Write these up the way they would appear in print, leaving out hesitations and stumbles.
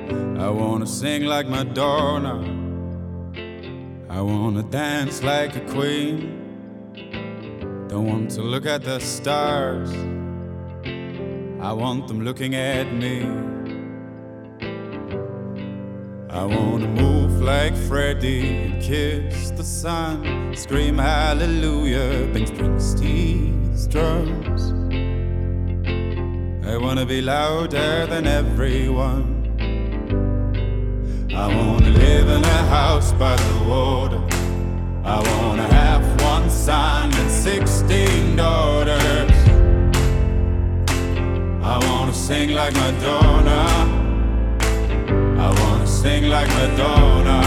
I wanna sing like Madonna. I wanna dance like a queen. Don't want to look at the stars. I want them looking at me. I wanna move like Freddie and kiss the sun. Scream hallelujah, bang Springsteen's drums. I wanna be louder than everyone. I wanna live in a house by the water. I wanna have one son and 16 daughters. I wanna sing like Madonna. I wanna sing like Madonna.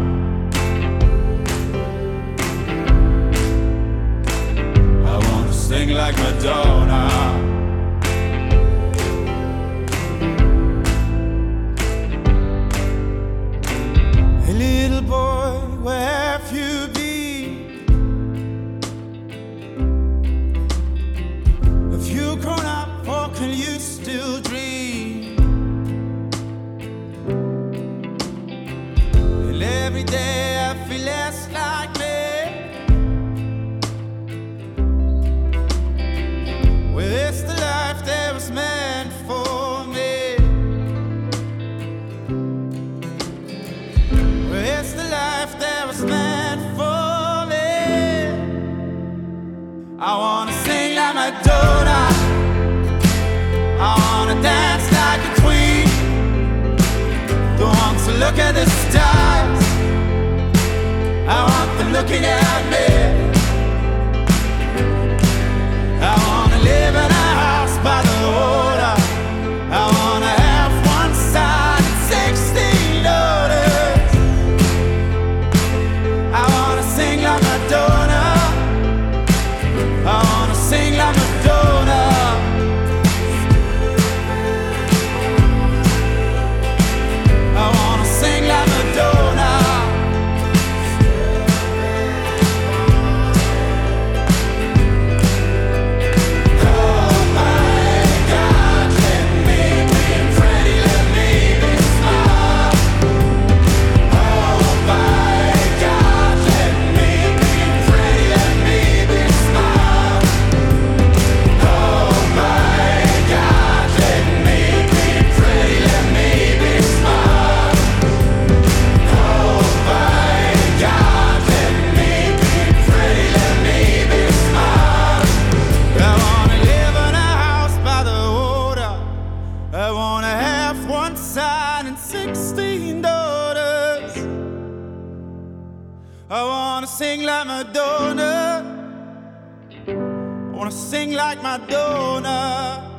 I wanna sing like Madonna. Hey little boy, where have you been? Have you grown up or can you still dream? And every day I feel less like me. Well, it's the life that was meant for me. Well, it's the life that was meant for me. I wanna sing like Madonna. I wanna dance like a queen. Don't want to look at the stars. I want them looking at me. I wanna live in a house by the water. I wanna have one son and 16 daughters. I wanna sing like Madonna. I wanna sing like Madonna. I wanna sing like Madonna. Oh my God, let me be pretty, let me be smart. Oh my God, let me be pretty, let me be smart. Oh my God, let me be pretty, let me be smart. Oh my God, let me be pretty, let me be smart. I wanna live in a house by the water. I wanna have one son and 16 daughters. I wanna sing like Madonna. I wanna sing like Madonna.